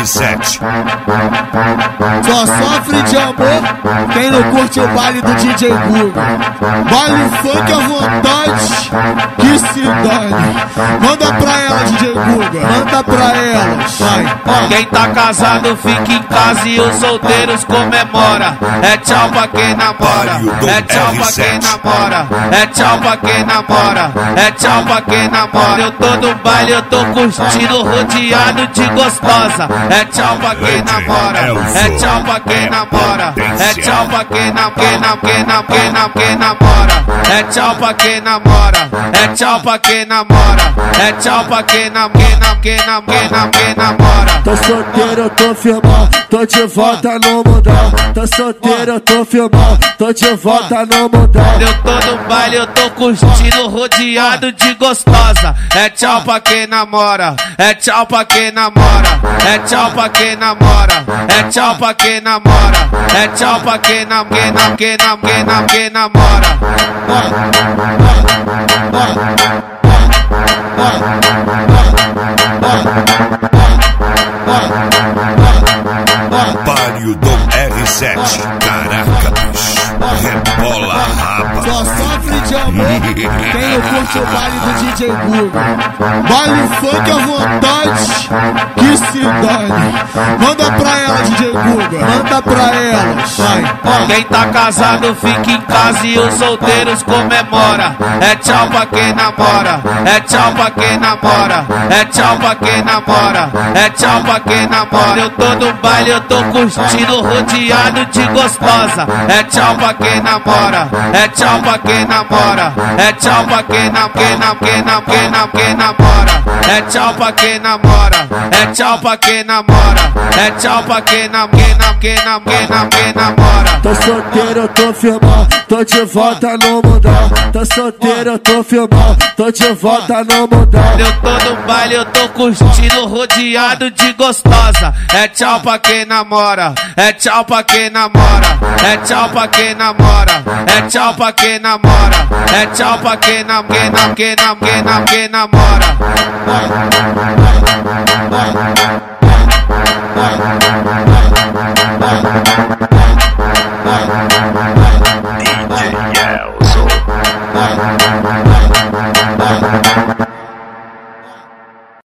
R7. Só sofre de amor quem não curte o baile do DJ Guga. Baile funk à vontade, que se dane. Manda pra ela, DJ Guga, manda pra ela. Vai. Quem tá casado fica em casa e os solteiros comemora. É tchau pra quem namora, é tchau pra quem namora, é tchau pra quem namora, é tchau pra quem namora. Eu tô no baile, eu tô curtindo, rodeado de gostosa. É tchau pra quem namora, é tchau pra quem namora, é tchau pra quem namora, é tchau pra quem namora, é tchau pra quem namora, é tchau pra quem namora. Tô solteiro, eu tô firmão, tô de volta no mundão. Tô solteiro, eu tô firmão, tô de volta no mundão. Eu tô no baile, eu tô curtindo, rodeado de gostosa. É tchau pra quem namora, é tchau pra quem namora, é tchau pra quem namora, é tchau pra quem namora, é tchau pra quem namora. Páreo do R7. Caraca, bicho. Rebola a raba. Só sofre de amor quem não curte o baile do DJ Guga. Baile funk à vontade, que se dane. Manda pra ela, DJ Guga, manda pra ela. Vai. Quem tá casado fica em casa e os solteiros comemora. É tchau pra quem namora, é tchau pra quem namora, é tchau pra quem namora, é tchau pra quem namora. Eu tô no baile, eu tô curtindo, rodeado de gostosa. É tchau pra quem namora, é tchau pra quem namora, é tchau pra quem namora, é tchau pra quem namora, é tchau pra quem namora, é tchau pra quem namora. Tô solteiro, eu tô firmão, tô de volta no mundão. Tô solteiro, eu tô firmão, tô de volta no mundão. Eu tô no baile, eu tô curtindo, rodeado de gostosa. É tchau pra quem namora, é tchau pra quem namora, é tchau pra quem namora, é tchau pra quem namora, é tchau pra quem namora.